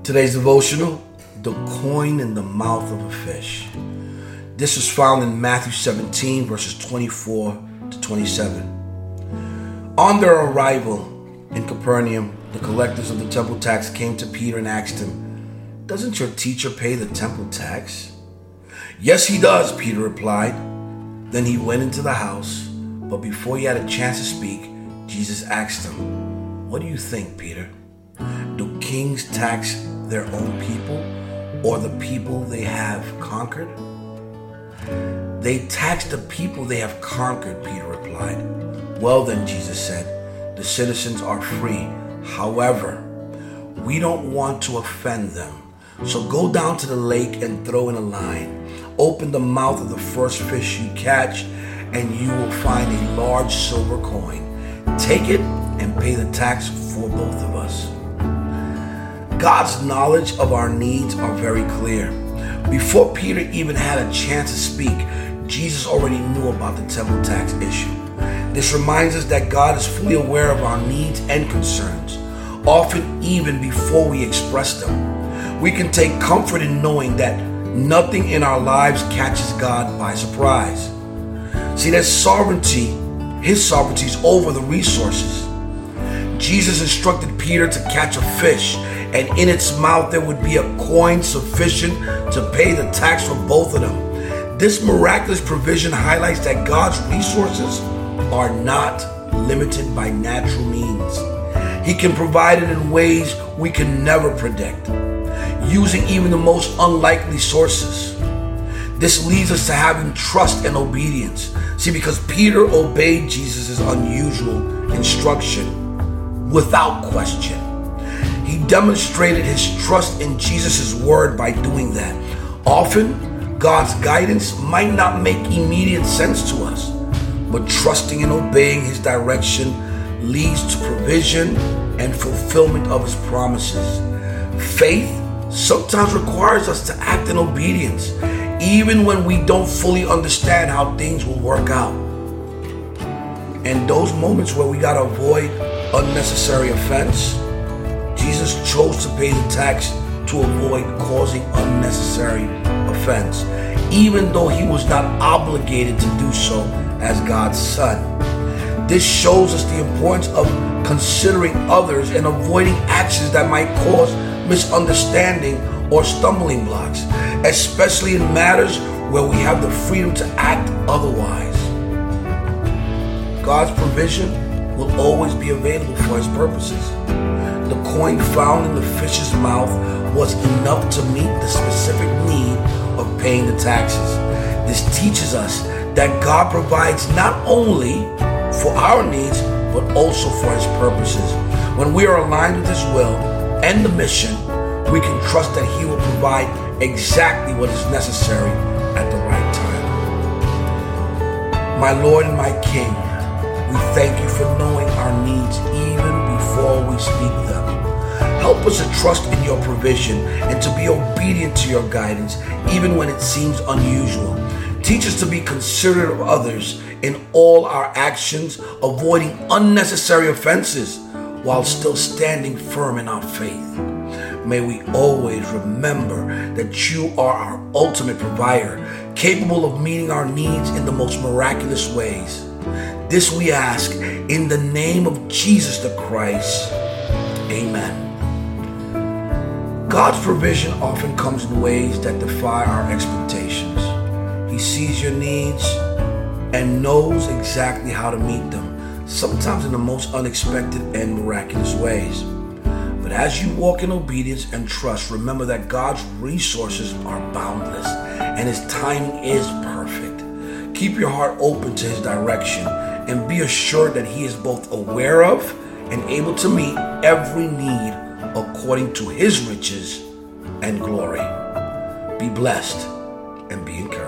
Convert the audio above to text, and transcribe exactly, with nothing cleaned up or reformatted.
Today's devotional, the coin in the mouth of a fish. This is found in Matthew seventeen, verses twenty-four to twenty-seven. On their arrival in Capernaum, the collectors of the temple tax came to Peter and asked him, "Doesn't your teacher pay the temple tax?" "Yes, he does," Peter replied. Then he went into the house, but before he had a chance to speak, Jesus asked him, "What do you think, Peter? Do kings tax their own people or the people they have conquered?" "They tax the people they have conquered," Peter replied. "Well then," Jesus said, "the citizens are free. However, we don't want to offend them. So go down to the lake and throw in a line. Open the mouth of the first fish you catch, and you will find a large silver coin. Take it and pay the tax for both of us." God's knowledge of our needs are very clear. Before Peter even had a chance to speak, Jesus already knew about the temple tax issue. This reminds us that God is fully aware of our needs and concerns, often even before we express them. We can take comfort in knowing that nothing in our lives catches God by surprise. See, there's sovereignty, His sovereignty is over the resources. Jesus instructed Peter to catch a fish, and in its mouth there would be a coin sufficient to pay the tax for both of them. This miraculous provision highlights that God's resources are not limited by natural means. He can provide it in ways we can never predict, using even the most unlikely sources. This leads us to having trust and obedience. See, because Peter obeyed Jesus' unusual instruction without question. He demonstrated his trust in Jesus' word by doing that. Often, God's guidance might not make immediate sense to us, but trusting and obeying His direction leads to provision and fulfillment of His promises. Faith sometimes requires us to act in obedience, even when we don't fully understand how things will work out. And those moments where we gotta avoid unnecessary offense, Jesus chose to pay the tax to avoid causing unnecessary offense, even though He was not obligated to do so as God's Son. This shows us the importance of considering others and avoiding actions that might cause misunderstanding or stumbling blocks, especially in matters where we have the freedom to act otherwise. God's provision will always be available for His purposes. The coin found in the fish's mouth was enough to meet the specific need of paying the taxes. This teaches us that God provides not only for our needs, but also for His purposes. When we are aligned with His will and the mission, we can trust that He will provide exactly what is necessary at the right time. My Lord and my King, we thank You for knowing our needs even before we speak them. Help us to trust in Your provision and to be obedient to Your guidance, even when it seems unusual. Teach us to be considerate of others in all our actions, avoiding unnecessary offenses while still standing firm in our faith. May we always remember that You are our ultimate provider, capable of meeting our needs in the most miraculous ways. This we ask in the name of Jesus the Christ. Amen. God's provision often comes in ways that defy our expectations. He sees your needs and knows exactly how to meet them, sometimes in the most unexpected and miraculous ways. But as you walk in obedience and trust, remember that God's resources are boundless and His timing is perfect. Keep your heart open to His direction and be assured that He is both aware of and able to meet every need according to His riches and glory. Be blessed and be encouraged.